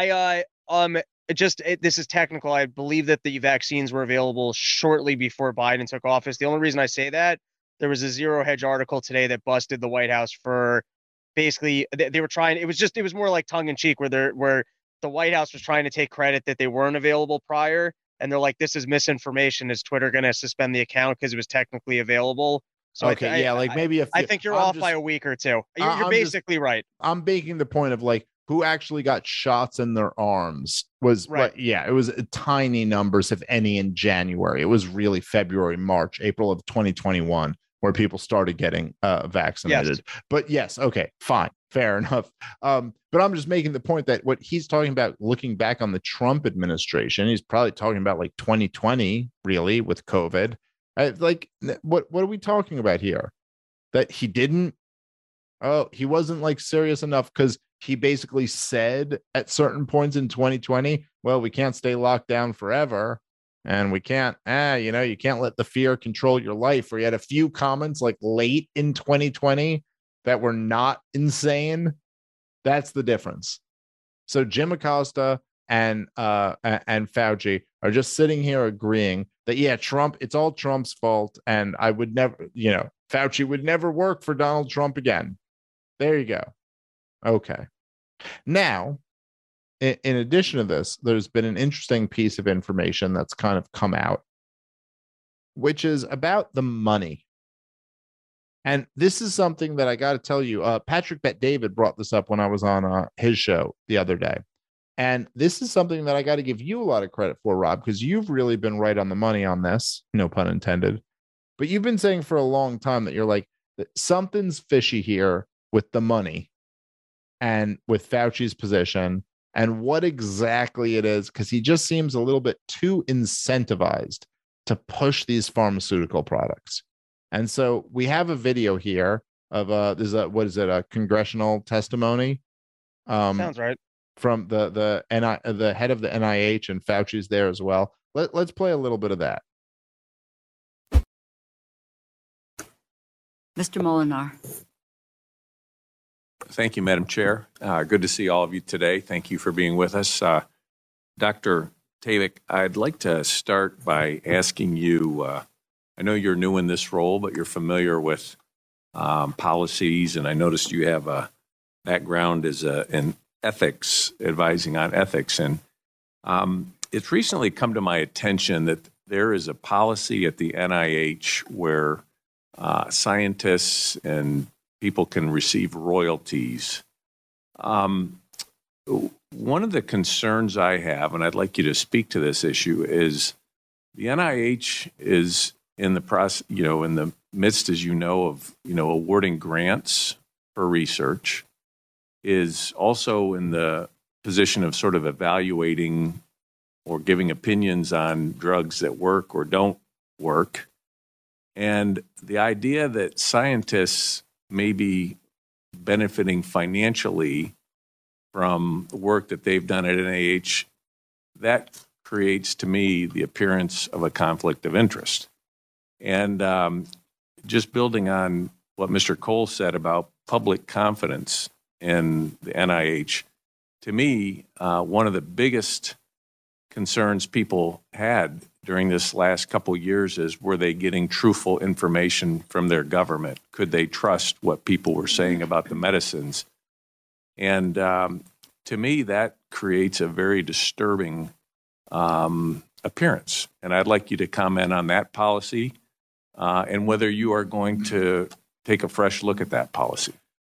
This is technical. I believe that the vaccines were available shortly before Biden took office. The only reason I say that, there was a Zero Hedge article today that busted the White House for basically they were trying. It was more like tongue in cheek where the White House was trying to take credit that they weren't available prior, and they're like, "This is misinformation. Is Twitter going to suspend the account because it was technically available?" So okay, I think you're off by a week or two. You're basically right. I'm making the point of like who actually got shots in their arms was right. It was tiny numbers, if any, in January. It was really February, March, April of 2021 where people started getting vaccinated. Yes. But yes, okay, fine, fair enough. But I'm just making the point that what he's talking about, looking back on the Trump administration, he's probably talking about like 2020, really, with COVID. What are we talking about here? That he wasn't like serious enough because he basically said at certain points in 2020, well, we can't stay locked down forever. And we can't, you can't let the fear control your life. Where he had a few comments like late in 2020 that were not insane. That's the difference. So Jim Acosta and Fauci are just sitting here agreeing that, Trump, it's all Trump's fault. And I would never, Fauci would never work for Donald Trump again. There you go. Okay. Now, in addition to this, there's been an interesting piece of information that's kind of come out, which is about the money. And this is something that I got to tell you, Patrick Bet-David brought this up when I was on his show the other day. And this is something that I got to give you a lot of credit for, Rob, because you've really been right on the money on this, no pun intended. But you've been saying for a long time that you're like, something's fishy here with the money and with Fauci's position. And what exactly it is, because he just seems a little bit too incentivized to push these pharmaceutical products. And so we have a video here of a congressional testimony? Sounds right. From the head of the NIH, and Fauci's there as well. Let's play a little bit of that. Mr. Molinar. Thank you, Madam Chair. Good to see all of you today. Thank you for being with us. Dr. Tavik, I'd like to start by asking you, I know you're new in this role, but you're familiar with policies, and I noticed you have a background as in ethics, advising on ethics. And it's recently come to my attention that there is a policy at the NIH where scientists and people can receive royalties. One of the concerns I have, and I'd like you to speak to this issue, is the NIH is in the process, in the midst, as of awarding grants for research, is also in the position of sort of evaluating or giving opinions on drugs that work or don't work. And the idea that scientists may be benefiting financially from the work that they've done at NIH, that creates to me the appearance of a conflict of interest. And just building on what Mr. Cole said about public confidence in the NIH, to me, one of the biggest concerns people had during this last couple years is, were they getting truthful information from their government? Could they trust what people were saying about the medicines? And to me, that creates a very disturbing appearance. And I'd like you to comment on that policy and whether you are going to take a fresh look at that policy.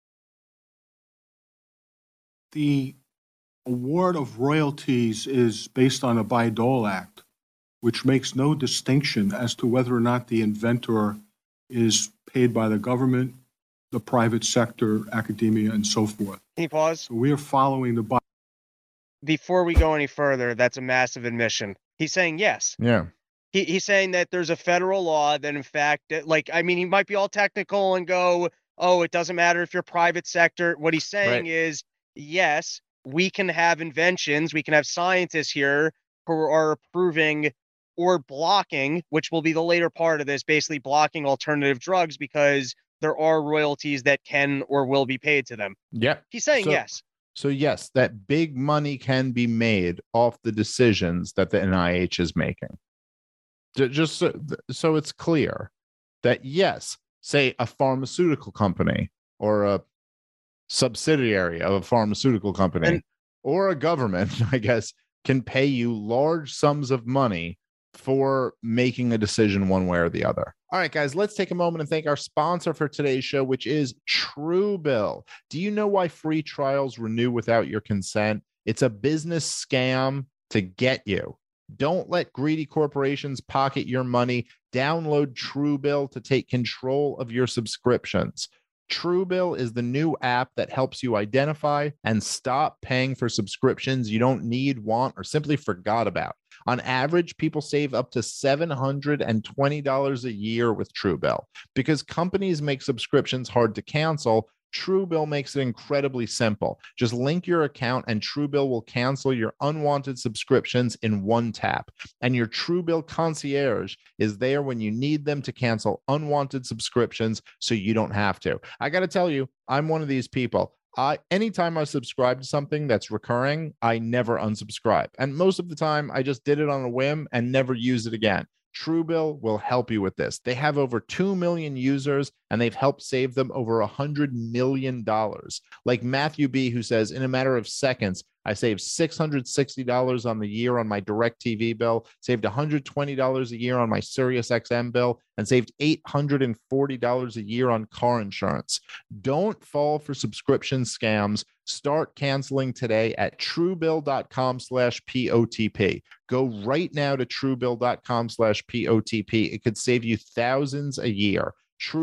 The award of royalties is based on the Bayh-Dole Act, which makes no distinction as to whether or not the inventor is paid by the government, the private sector, academia, and so forth. Can you pause? So we are following the Bayh. Before we go any further, that's a massive admission. He's saying yes. Yeah. He's saying that there's a federal law that, in fact, like, I mean, he might be all technical and go, oh, it doesn't matter if you're private sector. What he's saying is, yes, we can have inventions, we can have scientists here who are approving or blocking, which will be the later part of this, basically blocking alternative drugs because there are royalties that can or will be paid to them. Yeah. He's saying yes. So yes, that big money can be made off the decisions that the NIH is making. Just so it's clear that yes, say a pharmaceutical company or a subsidiary of a pharmaceutical company or a government, I guess, can pay you large sums of money for making a decision one way or the other. All right, guys, let's take a moment and thank our sponsor for today's show, which is Truebill. Do you know why free trials renew without your consent? It's a business scam to get you. Don't let greedy corporations pocket your money. Download Truebill to take control of your subscriptions. Truebill is the new app that helps you identify and stop paying for subscriptions you don't need, want, or simply forgot about. On average, people save up to $720 a year with Truebill. Because companies make subscriptions hard to cancel, Truebill makes it incredibly simple. Just link your account and Truebill will cancel your unwanted subscriptions in one tap. And your Truebill concierge is there when you need them to cancel unwanted subscriptions so you don't have to. I got to tell you, I'm one of these people. Anytime I subscribe to something that's recurring, I never unsubscribe. And most of the time, I just did it on a whim and never use it again. Truebill will help you with this. They have over 2 million users and they've helped save them over $100 million. Like Matthew B., who says, in a matter of seconds, I saved $660 on the year on my DirecTV bill, saved $120 a year on my SiriusXM bill, and saved $840 a year on car insurance. Don't fall for subscription scams. Start canceling today at Truebill.com/POTP. Go right now to Truebill.com/POTP. It could save you thousands a year.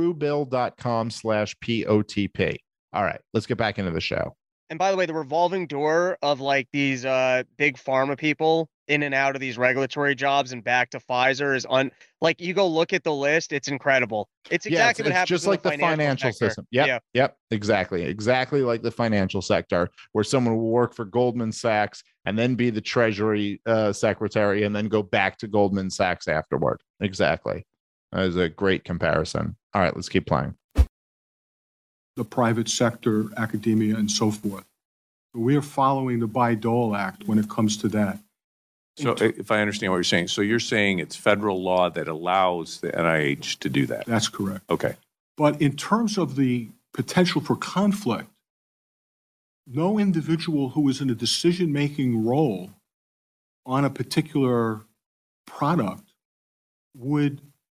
Truebill.com/POTP. All right, let's get back into the show. And by the way, the revolving door of like these big pharma people in and out of these regulatory jobs and back to Pfizer is like, you go look at the list. It's incredible. It's exactly what happens. Just like the financial system. Yep. Exactly like the financial sector, where someone will work for Goldman Sachs and then be the Treasury secretary and then go back to Goldman Sachs afterward. Exactly. That is a great comparison. All right, let's keep playing. The private sector, academia, and so forth. So we are following the Bayh-Dole Act when it comes to that. So if I understand what you're saying, so you're saying it's federal law that allows the NIH to do that? That's correct. Okay. But in terms of the potential for conflict, no individual who is in a decision-making role on a particular product would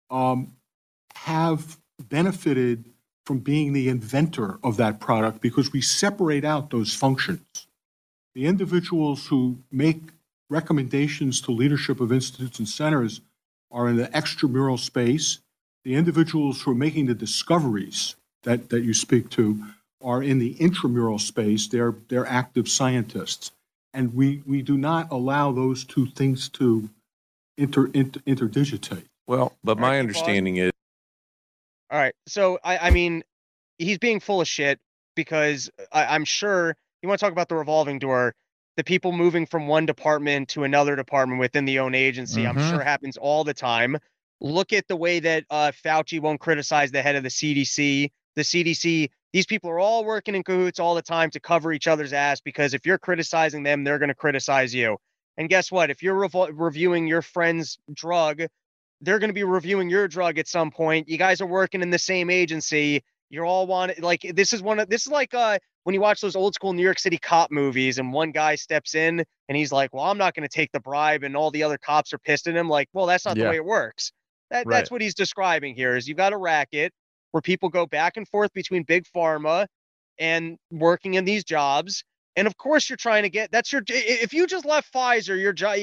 have benefited from being the inventor of that product, because we separate out those functions. The individuals who make recommendations to leadership of institutes and centers are in the extramural space. The individuals who are making the discoveries that you speak to are in the intramural space. They're active scientists. And we do not allow those two things to interdigitate. Well, but my understanding is. All right. So, I mean, he's being full of shit because I'm sure you want to talk about the revolving door. The people moving from one department to another department within the own agency, I'm sure happens all the time. Look at the way that Fauci won't criticize the head of the CDC. The CDC, these people are all working in cahoots all the time to cover each other's ass, because if you're criticizing them, they're going to criticize you. And guess what? If you're reviewing your friend's drug, they're going to be reviewing your drug at some point. You guys are working in the same agency. You're all this is like when you watch those old school New York City cop movies and one guy steps in and he's like, well, I'm not going to take the bribe. And all the other cops are pissed at him. Like, well, that's not the way it works. That's what he's describing here is you've got a racket where people go back and forth between big pharma and working in these jobs. And of course you're trying to get, if you just left Pfizer,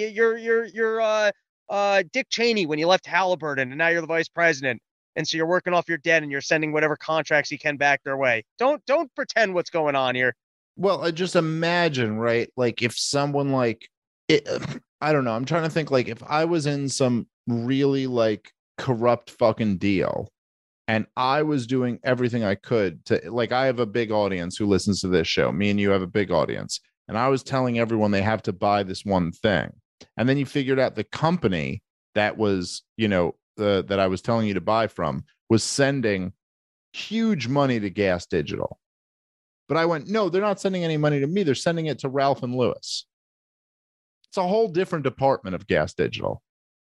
you're Dick Cheney when you left Halliburton and now you're the vice president. And so you're working off your debt and you're sending whatever contracts you can back their way. Don't pretend what's going on here. Well, just imagine, right? Like if someone I don't know. I'm trying to think like if I was in some really like corrupt fucking deal and I was doing everything I could to, like, I have a big audience who listens to this show. Me and you have a big audience. And I was telling everyone they have to buy this one thing. And then you figured out the company that was, that I was telling you to buy from was sending huge money to Gas Digital. But I went, no, they're not sending any money to me. They're sending it to Ralph and Lewis. It's a whole different department of Gas Digital.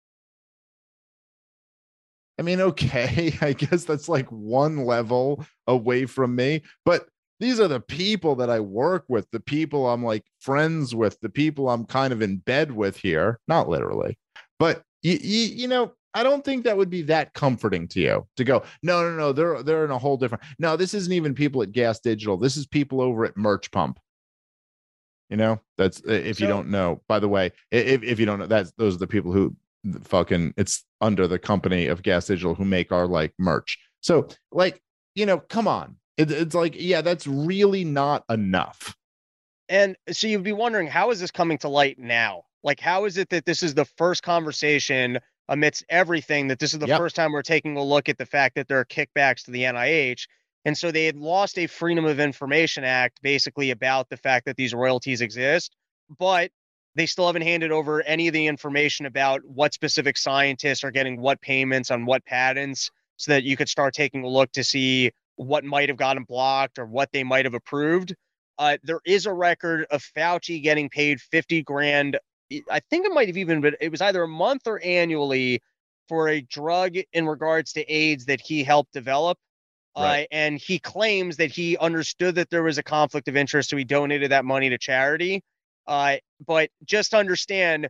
I mean, okay, I guess that's like one level away from me, but these are the people that I work with, the people I'm like friends with, the people I'm kind of in bed with here, not literally, but I don't think that would be that comforting to you to go, no, they're in a whole different. No, this isn't even people at Gas Digital. This is people over at Merch Pump. That's if you don't know, by the way, if you don't know, those are the people who fucking, it's under the company of Gas Digital who make our like merch. So like, come on. It's like, yeah, that's really not enough. And so you'd be wondering, how is this coming to light now? Like, how is it that this is the first conversation amidst everything, that this is the first time we're taking a look at the fact that there are kickbacks to the NIH? And so they had lost a Freedom of Information Act basically about the fact that these royalties exist, but they still haven't handed over any of the information about what specific scientists are getting what payments on what patents, so that you could start taking a look to see what might have gotten blocked or what they might have approved. There is a record of Fauci getting paid $50,000. I think it might have even been, it was either a month or annually, for a drug in regards to AIDS that he helped develop. Right. And he claims that he understood that there was a conflict of interest, so he donated that money to charity. But just understand,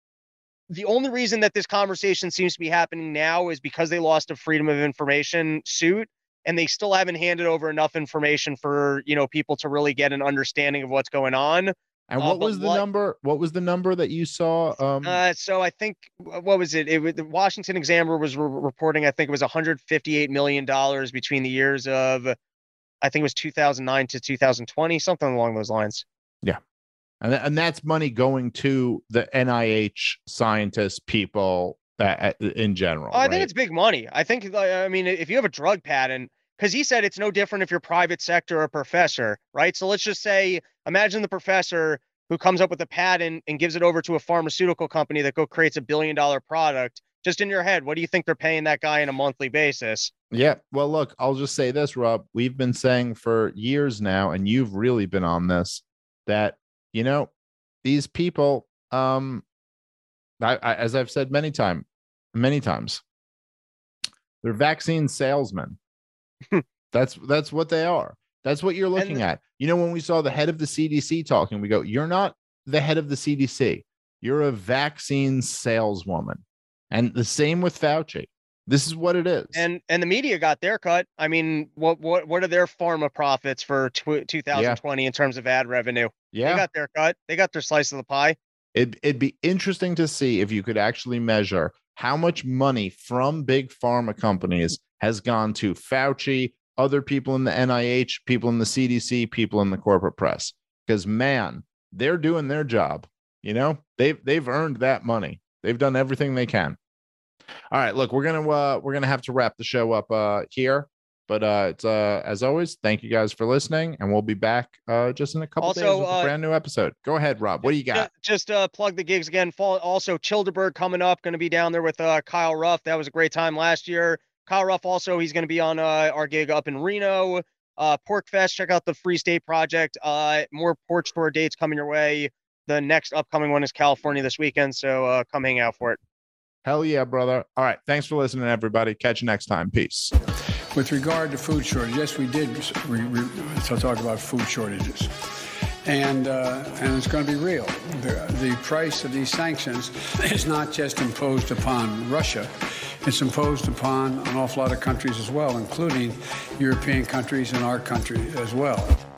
the only reason that this conversation seems to be happening now is because they lost a Freedom of Information suit, and they still haven't handed over enough information for, people to really get an understanding of what's going on. And what was the number? What was the number that you saw? So I think, what was it? The Washington Examiner was reporting, I think it was $158 million between the years of, I think it was 2009 to 2020, something along those lines. Yeah. And that's money going to the NIH scientists, people in general. I think it's big money. I think, if you have a drug patent, because he said it's no different if you're private sector or professor, right? So let's just say, imagine the professor who comes up with a patent and gives it over to a pharmaceutical company that creates $1 billion product. Just in your head, what do you think they're paying that guy on a monthly basis? Yeah. Well, look, I'll just say this, Rob. We've been saying for years now, and you've really been on this, that, these people, as I've said many times, they're vaccine salesmen. That's what they are. That's what you're looking at. When we saw the head of the CDC talking, we go, you're not the head of the CDC. You're a vaccine saleswoman. And the same with Fauci. This is what it is. And the media got their cut. I mean, what are their pharma profits for 2020 in terms of ad revenue? Yeah. They got their cut. They got their slice of the pie. It'd be interesting to see if you could actually measure how much money from big pharma companies has gone to Fauci, other people in the NIH, people in the CDC, people in the corporate press. Because, man, they're doing their job. You know, they've earned that money. They've done everything they can. All right, look, we're gonna have to wrap the show up here. But it's as always, thank you guys for listening, and we'll be back just in a couple days with a brand new episode. Go ahead, Rob. What do you got? Just plug the gigs again. Also, Childeberg coming up, going to be down there with Kyle Ruff. That was a great time last year. Kyle Ruff also, he's going to be on our gig up in Reno. Pork Fest, check out the Free State Project. More Porch Tour dates coming your way. The next upcoming one is California this weekend, so come hang out for it. Hell yeah, brother. All right, thanks for listening, everybody. Catch you next time. Peace. With regard to food shortage, yes, we did talk about food shortages. And it's going to be real. The price of these sanctions is not just imposed upon Russia. It's imposed upon an awful lot of countries as well, including European countries and our country as well.